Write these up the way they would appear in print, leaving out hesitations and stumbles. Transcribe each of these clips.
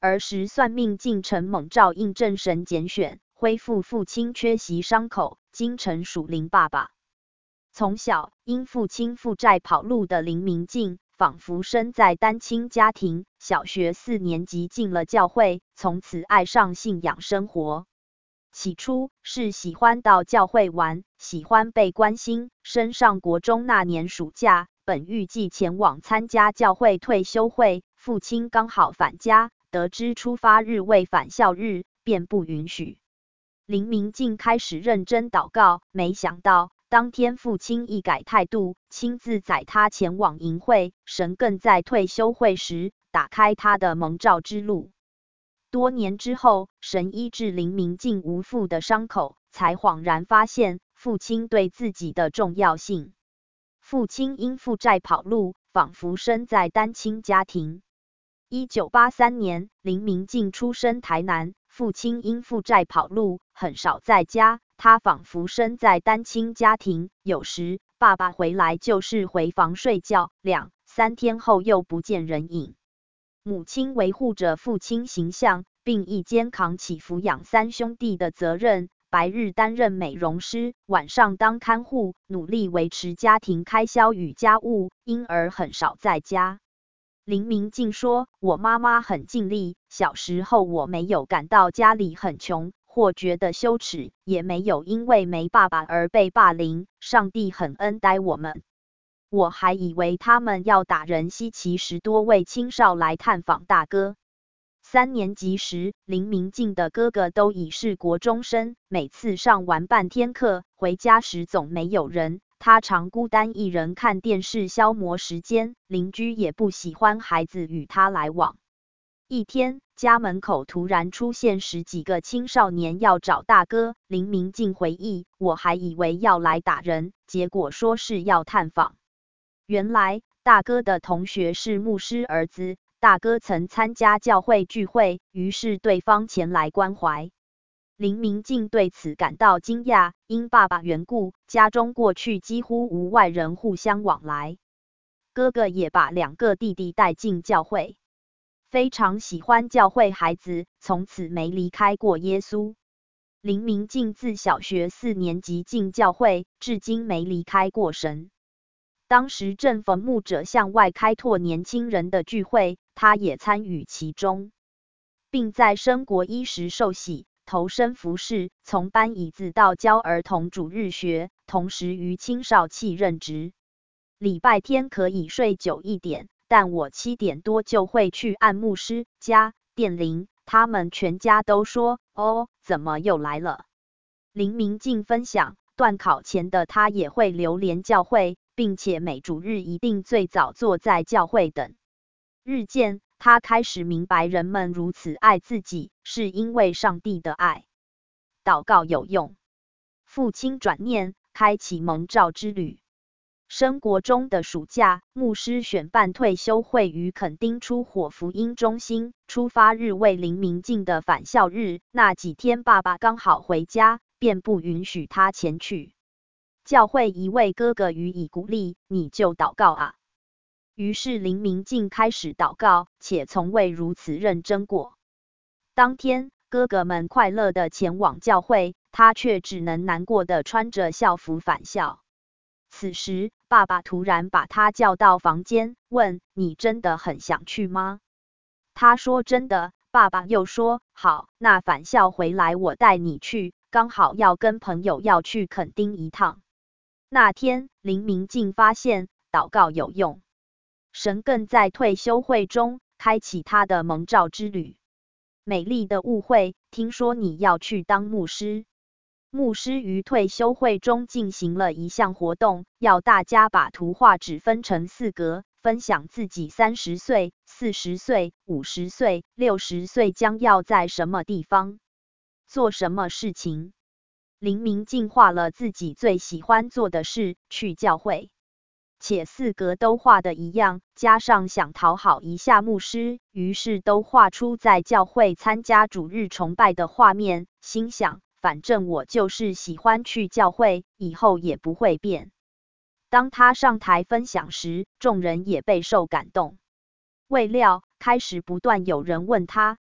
儿时算命竟承蒙照应正神拣选，恢复父亲缺席伤口，今成属灵爸爸。从小因父亲负债跑路的林明镜，仿佛生在单亲家庭，小学4年级进了教会，从此爱上信仰生活。起初是喜欢到教会玩，喜欢被关心。升上国中那年暑假，本预计前往参加教会退休会，父亲刚好返家，得知出发日为返校日，便不允许。林明镜开始认真祷告，没想到当天父亲一改态度，亲自载他前往营会，神更在退休会时打开他的蒙召之路。多年之后，神医治林明镜无父的伤口，才恍然发现父亲对自己的重要性。父亲因负债跑路，仿佛生在单亲家庭。1983年，林明镜出生台南，父亲因负债跑路，很少在家，他仿佛生在单亲家庭，有时爸爸回来就是回房睡觉，2、3天后又不见人影。母亲维护着父亲形象，并一肩扛起抚养3兄弟的责任，白日担任美容师，晚上当看护，努力维持家庭开销与家务，因而很少在家。林明镜说，我妈妈很尽力，小时候我没有感到家里很穷，或觉得羞耻，也没有因为没爸爸而被霸凌，上帝很恩待我们。我还以为他们要打人，稀奇10多位青少来探访大哥。3年级时，林明镜的哥哥都已是国中生，每次上完半天课，回家时总没有人，他常孤单一人看电视消磨时间，邻居也不喜欢孩子与他来往。一天，家门口突然出现10几个青少年要找大哥，林明镜回忆，我还以为要来打人，结果说是要探访。原来大哥的同学是牧师儿子，大哥曾参加教会聚会，于是对方前来关怀。林明镜对此感到惊讶，因爸爸缘故，家中过去几乎无外人互相往来。哥哥也把2个弟弟带进教会，非常喜欢教会孩子，从此没离开过耶稣。林明镜自小学4年级进教会，至今没离开过神。当时正逢牧者向外开拓年轻人的聚会，他也参与其中，并在升国1时受洗，投身服事，从搬椅子到教儿童主日学，同时于青少期任职。礼拜天可以睡久一点，但我7点多就会去按牧师家电铃，他们全家都说，哦，怎么又来了？林明镜分享，段考前的他也会流连教会，并且每主日一定最早坐在教会等。日渐，他开始明白人们如此爱自己，是因为上帝的爱。祷告有用。父亲转念，开启蒙召之旅。升国中的暑假，牧师选办退休会于垦丁出火福音中心，出发日为林明镜的返校日，那几天爸爸刚好回家，便不允许他前去。教会一位哥哥予以鼓励，你就祷告啊。于是林明镜开始祷告，且从未如此认真过。当天，哥哥们快乐地前往教会，他却只能难过地穿着校服返校。此时，爸爸突然把他叫到房间，问，你真的很想去吗？他说真的。爸爸又说，好，那返校回来我带你去，刚好要跟朋友要去垦丁一趟。那天，林明镜发现祷告有用，神更在退休会中开启他的蒙召之旅。美丽的误会，听说你要去当牧师。牧师于退休会中进行了一项活动，要大家把图画纸分成4格，分享自己30岁、40岁、50岁、60岁将要在什么地方做什么事情。林明镜画了自己最喜欢做的事，去教会，且4格都画的一样，加上想讨好一下牧师，于是都画出在教会参加主日崇拜的画面，心想，反正我就是喜欢去教会，以后也不会变。当他上台分享时，众人也备受感动。未料，开始不断有人问他，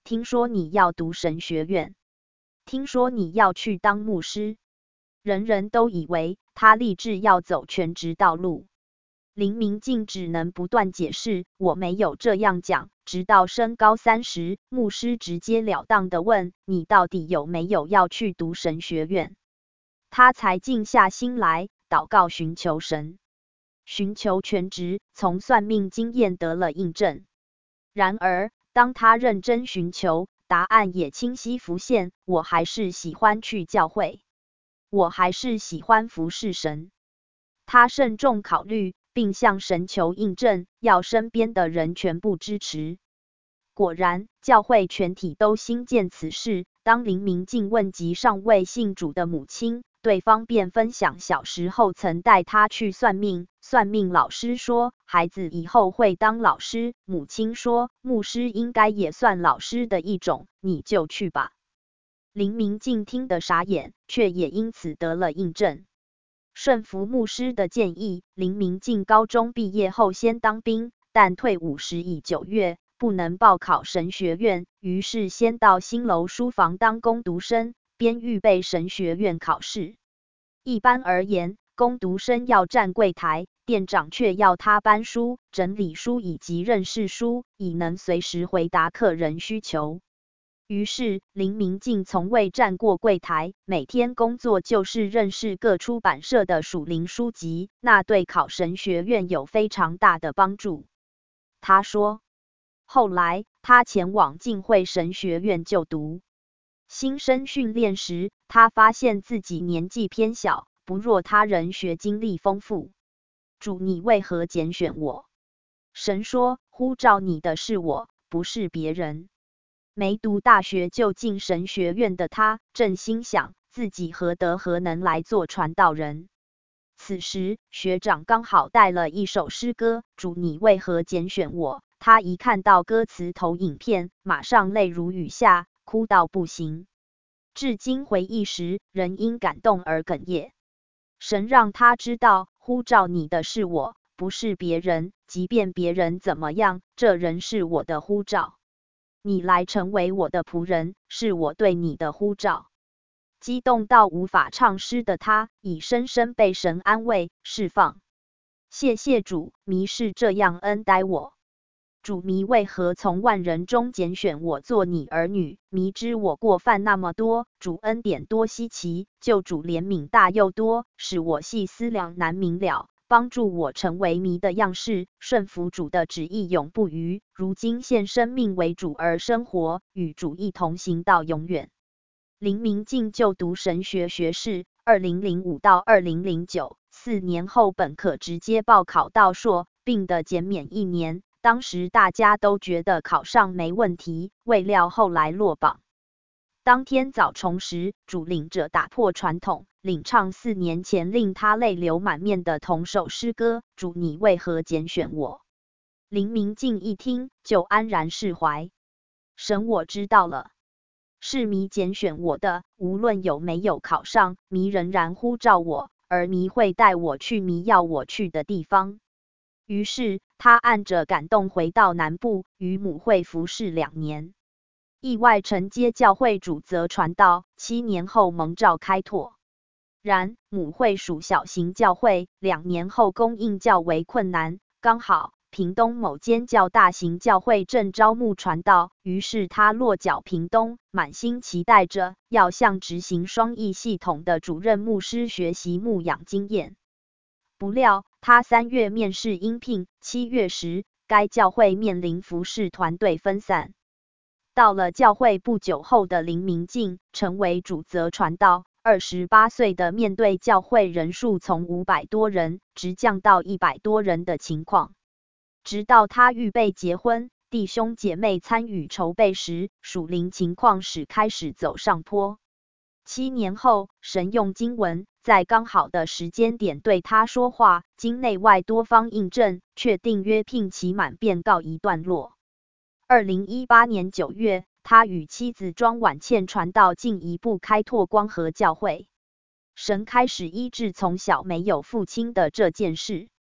听说你要读神学院，听说你要去当牧师。人人都以为他立志要走全职道路。林明镜只能不断解释，我没有这样讲。直到升高三时，牧师直截了当地问，你到底有没有要去读神学院？他才静下心来，祷告寻求神，寻求全职，从算命经验得了印证。然而，当他认真寻求，答案也清晰浮现，我还是喜欢去教会，我还是喜欢服侍神。他慎重考虑，并向神求印证，要身边的人全部支持。果然，教会全体都兴建此事。当林明镜问及尚未信主的母亲，对方便分享小时候曾带他去算命，算命老师说孩子以后会当老师，母亲说牧师应该也算老师的一种，你就去吧。林明镜听得傻眼，却也因此得了印证。顺服牧师的建议，林明镜高中毕业后先当兵，但退伍时已9月，不能报考神学院，于是先到新楼书房当工读生，边预备神学院考试。一般而言，工读生要站柜台，店长却要他搬书、整理书以及认识书，以能随时回答客人需求。于是，林明镜从未站过柜台，每天工作就是认识各出版社的属灵书籍，那对考神学院有非常大的帮助。他说，后来他前往浸会神学院就读。新生训练时，他发现自己年纪偏小，不若他人学经历丰富。主，你为何拣选我？神说，呼召你的是我，不是别人。没读大学就进神学院的他，正心想自己何德何能来做传道人。此时，学长刚好带了一首诗歌，主，你为何拣选我？他一看到歌词投影片，马上泪如雨下，哭到不行。至今回忆时，仍因感动而哽咽。神让他知道，呼召你的是我，不是别人，即便别人怎么样，这仍是我的呼召。你来成为我的仆人，是我对你的呼召。激动到无法唱诗的他，已深深被神安慰、释放。谢谢主，迷是这样恩待我。主，迷为何从万人中拣选我做你儿女？迷知我过犯那么多，主恩典多稀奇，救主怜悯大又多，使我细思量难明了。帮助我成为迷的样式，顺服主的旨意永不渝。如今献生命为主而生活，与主一同行到永远。林明镜就读神学学士，2005到2009， 4年后本可直接报考道硕，并的减免1年。当时大家都觉得考上没问题，未料后来落榜。当天早崇时，主领着打破传统，领唱4年前令他泪流满面的同首诗歌，主，你为何拣选我？林明镜一听就安然释怀。神，我知道了，是迷拣选我的，无论有没有考上，迷仍然呼召我，而迷会带我去迷要我去的地方。于是他按着感动回到南部，与母会服侍2年。意外承接教会主责传道，7年后蒙召开拓。然母会属小型教会，2年后供应较为困难，刚好屏东某间较大型教会正招募传道，于是他落脚屏东，满心期待着要向执行双译系统的主任牧师学习牧养经验。不料他3月面试应聘，7月时该教会面临服侍团队分散。到了教会不久后的林明镜，成为主责传道。28岁的面对教会人数从500多人直降到100多人的情况。直到他预备结婚，弟兄姐妹参与筹备时，属灵情况使开始走上坡。7年后，神用经文在刚好的时间点对他说话，经内外多方印证，确定约聘期满便告一段落。2018年9月，他与妻子庄婉倩传道，进一步开拓光和教会。神开始医治从小没有父亲的这件事。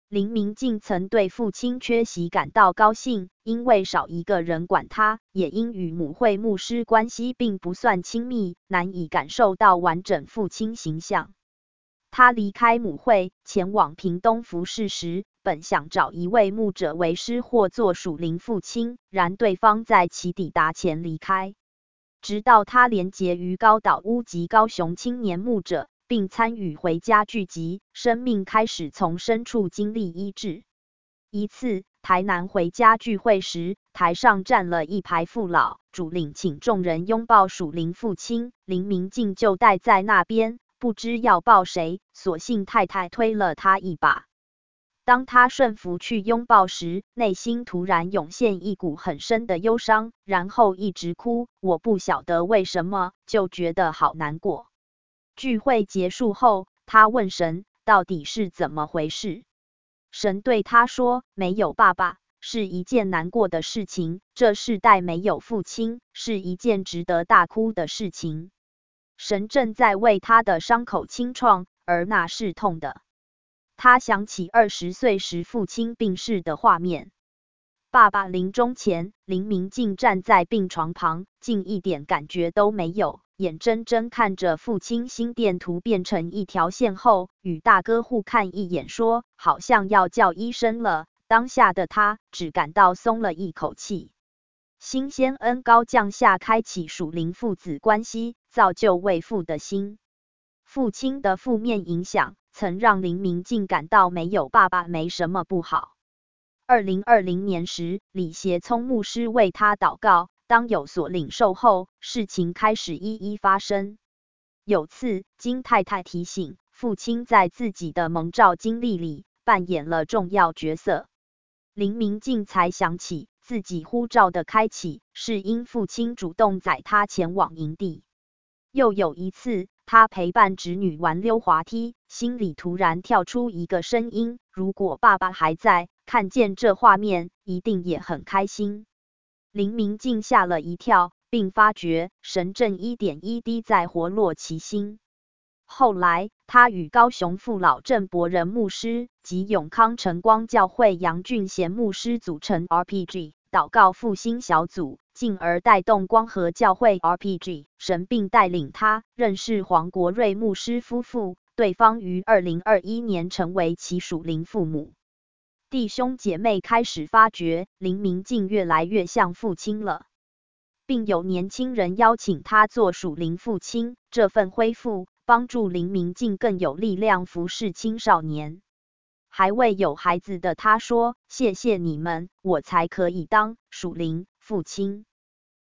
林明镜曾对父亲缺席感到高兴，因为少一个人管他，也因与母会牧师关系并不算亲密，难以感受到完整父亲形象。他离开母会，前往屏东服侍时，本想找一位牧者为师或做属灵父亲，然对方在其抵达前离开。直到他连结于高岛屋及高雄青年牧者，并参与回家聚集，生命开始从深处经历医治。一次，台南回家聚会时，台上站了一排父老，主领请众人拥抱属灵父亲，林明镜就待在那边，不知要抱谁，所幸太太推了他一把。当他顺服去拥抱时，内心突然涌现一股很深的忧伤，然后一直哭，我不晓得为什么，就觉得好难过。聚会结束后，他问神，到底是怎么回事？神对他说，没有爸爸是一件难过的事情，这世代没有父亲是一件值得大哭的事情。神正在为他的伤口清创，而那是痛的。他想起20岁时父亲病逝的画面。爸爸临终前，林明镜站在病床旁，竟一点感觉都没有，眼睁睁看着父亲心电图变成一条线后，与大哥互看一眼说，好像要叫医生了。当下的他只感到松了一口气。新鲜恩膏降下，开启属灵父子关系，造就为父的心。父亲的负面影响曾让林明镜感到没有爸爸没什么不好。2020年时，李协聪牧师为他祷告，当有所领受后，事情开始一一发生。有次，经太太提醒，父亲在自己的蒙召经历里扮演了重要角色。林明镜才想起，自己呼召的开启是因父亲主动载他前往营地。又有一次，他陪伴侄女玩溜滑梯，心里突然跳出一个声音，如果爸爸还在，看见这画面，一定也很开心。林明镜吓了一跳，并发觉神正一点一滴在活络其心。后来，他与高雄父老郑伯仁牧师及永康晨光教会杨俊贤牧师组成 RPG 祷告复兴小组，进而带动光和教会 RPG 神，并带领他认识黄国瑞牧师夫妇，对方于2021年成为其属灵父母。弟兄姐妹开始发觉林明镜越来越像父亲了，并有年轻人邀请他做属灵父亲。这份恢复帮助林明镜更有力量服侍青少年。还未有孩子的他说，谢谢你们，我才可以当属灵父亲。